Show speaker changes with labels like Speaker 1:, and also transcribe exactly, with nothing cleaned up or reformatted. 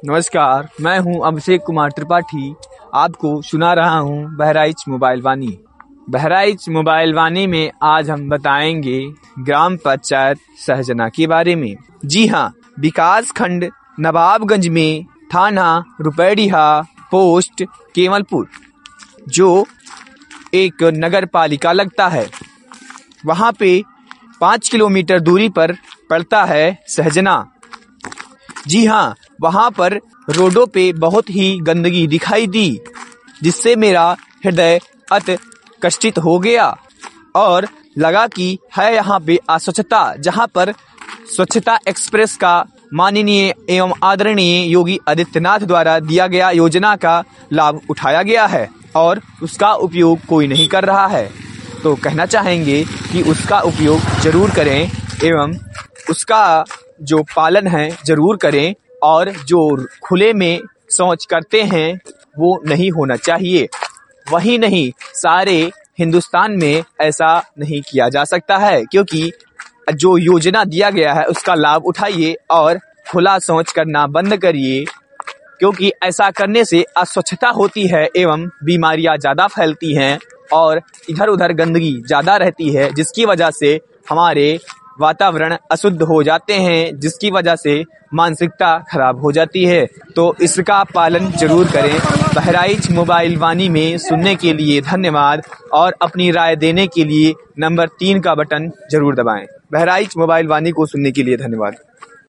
Speaker 1: नमस्कार, मैं हूं अभिषेक कुमार त्रिपाठी। आपको सुना रहा हूं बहराइच मोबाइल वाणी। बहराइच मोबाइल वाणी में आज हम बताएंगे ग्राम पंचायत सहजना के बारे में। जी हां, विकास खंड नवाबगंज में थाना रुपैडिहा, पोस्ट केवलपुर, जो एक नगर पालिका लगता है। वहां पे पाँच किलोमीटर दूरी पर पड़ता है सहजना। जी हाँ, वहाँ पर रोडों पे बहुत ही गंदगी दिखाई दी, जिससे मेरा हृदय अति कष्टित हो गया और लगा कि है यहाँ पे अस्वच्छता, जहाँ पर स्वच्छता एक्सप्रेस का माननीय एवं आदरणीय योगी आदित्यनाथ द्वारा दिया गया योजना का लाभ उठाया गया है और उसका उपयोग कोई नहीं कर रहा है। तो कहना चाहेंगे कि उसका उपयोग जरूर करें एवं उसका जो पालन है जरूर करें, और जो खुले में शौच करते हैं वो नहीं होना चाहिए। वही नहीं, सारे हिंदुस्तान में ऐसा नहीं किया जा सकता है, क्योंकि जो योजना दिया गया है उसका लाभ उठाइए और खुला शौच करना बंद करिए, क्योंकि ऐसा करने से अस्वच्छता होती है एवं बीमारियां ज़्यादा फैलती हैं और इधर उधर गंदगी ज़्यादा रहती है, जिसकी वजह से हमारे वातावरण अशुद्ध हो जाते हैं, जिसकी वजह से मानसिकता खराब हो जाती है। तो इसका पालन जरूर करें। बहराइच मोबाइल वाणी में सुनने के लिए धन्यवाद और अपनी राय देने के लिए नंबर तीन का बटन जरूर दबाएं। बहराइच मोबाइल वाणी को सुनने के लिए धन्यवाद।